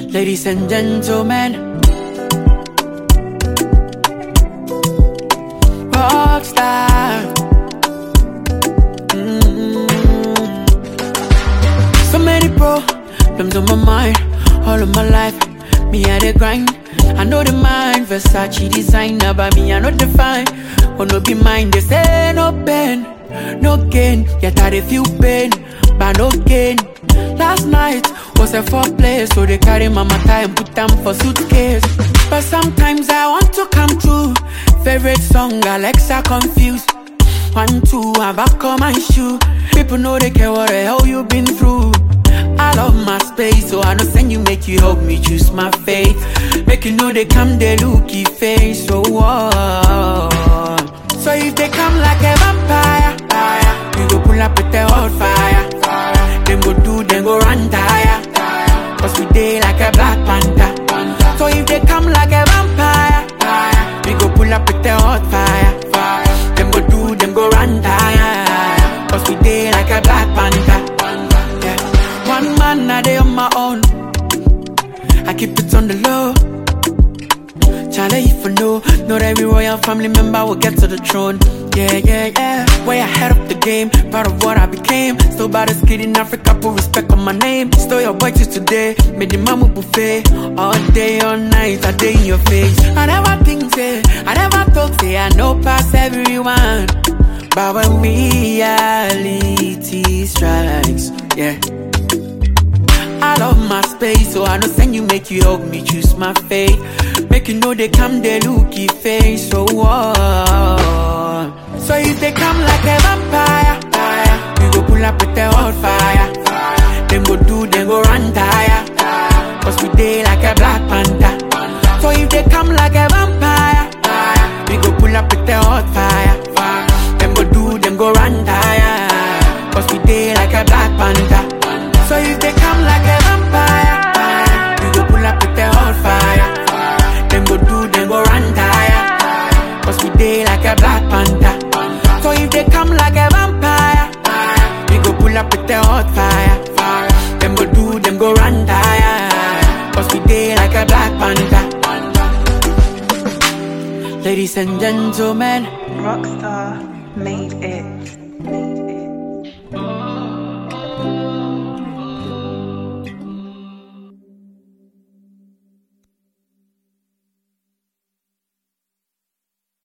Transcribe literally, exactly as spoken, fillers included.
Ladies and gentlemen, rockstar. Mm-hmm. So many problems on my mind, all of my life. Me I the grind. I know the mind, Versace designer, but me I know the fine. Oh no be mine, they say no pain, no gain. Yet I dey feel pain, but no gain. Last night was a foreplay, so they carry my matter and put them for suitcase. But sometimes I want to come true. Favorite song, Alexa confused. One, two, I'm back on my shoe. People know they care what the hell you been through. I love my space, so I know send you, make you help me choose my faith. Make you know they come, they looky face, so oh. So if they come like a vampire, we go pull up with the hot fire. Them go do, them go run tire. Cause we day like a Black Panther. So if they come like a vampire, we go pull up with the hot fire. Them go do, them go run tire. Cause we day like a Black Panther. Yeah. One man a day on my own, I keep it on the low. Charlie, if you know, not every royal family member will get to the throne. Yeah, yeah, yeah. Way ahead of the game, part of what I became. Still by the skid in Africa, put respect on my name. Still your boy till today, made the mama buffet. All day, all night, I day in your face. I never think, say, I never talk, say, I know past everyone. But when reality strikes, yeah. I love my space, so I know send you, make you help me choose my fate. Make you know they come, they looky face, so oh. So if they come like a vampire, we go pull up with the hot fire. Them go do, them go run tire. Cause we day like a Black Panther. So if they come like a vampire, we go pull up with the hot fire. Them go do, them go run tire. Cause we day like a Black Panther. So if they come like a vampire, we go pull up with the hot fire. Them go do, them go run tire. Cause we day like a Black Panther. So if they come like a vampire, we go pull up with the hot fire. Them go do, them go run tire. Cause we day like a Black Panther. Ladies and gentlemen, Rockstar made it. Made it.